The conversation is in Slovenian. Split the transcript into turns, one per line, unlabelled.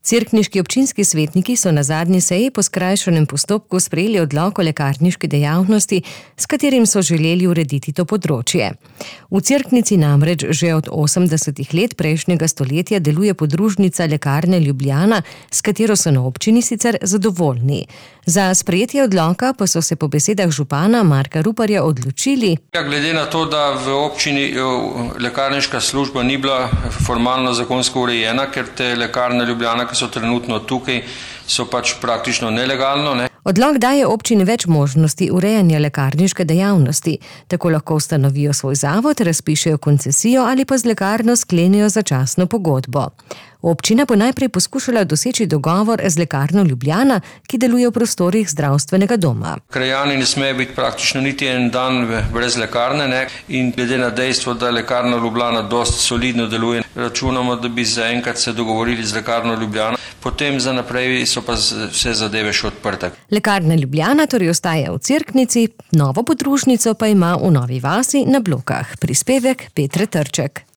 Cerkniški občinski svetniki so na zadnji seji po skrajšanem postopku sprejeli odlok o lekarniški dejavnosti, s katerim so želeli urediti to področje. V Cerknici namreč že od 80 let prejšnjega stoletja deluje podružnica Lekarne Ljubljana, s katero so na občini sicer zadovoljni. Za sprejetje odloka pa so se po besedah župana Marka Ruparja odločili.
Glede na to, da v občini lekarniška služba ni bila formalno zakonsko urejena, ker te Lekarne Ljubljana, ki so trenutno tukaj, so pač praktično nelegalno.
Odlok daje občini več možnosti urejanja lekarniške dejavnosti. Tako lahko ustanovijo svoj zavod, razpišejo koncesijo ali pa z lekarno sklenijo začasno pogodbo. Občina bo najprej poskušala doseči dogovor z Lekarno Ljubljana, ki deluje v prostorih zdravstvenega doma.
Krajani ne sme biti praktično niti en dan brez lekarne, in glede na dejstvo, da Lekarna Ljubljana dosti solidno deluje, računamo, da bi zaenkrat se dogovorili z Lekarno Ljubljana, potem za naprej so pa vse zadeve še odprte.
Lekarna Ljubljana torej ostaja v Cerknici, novo podružnico pa ima v Novi vasi na Blokah. Prispevek Petre Trček.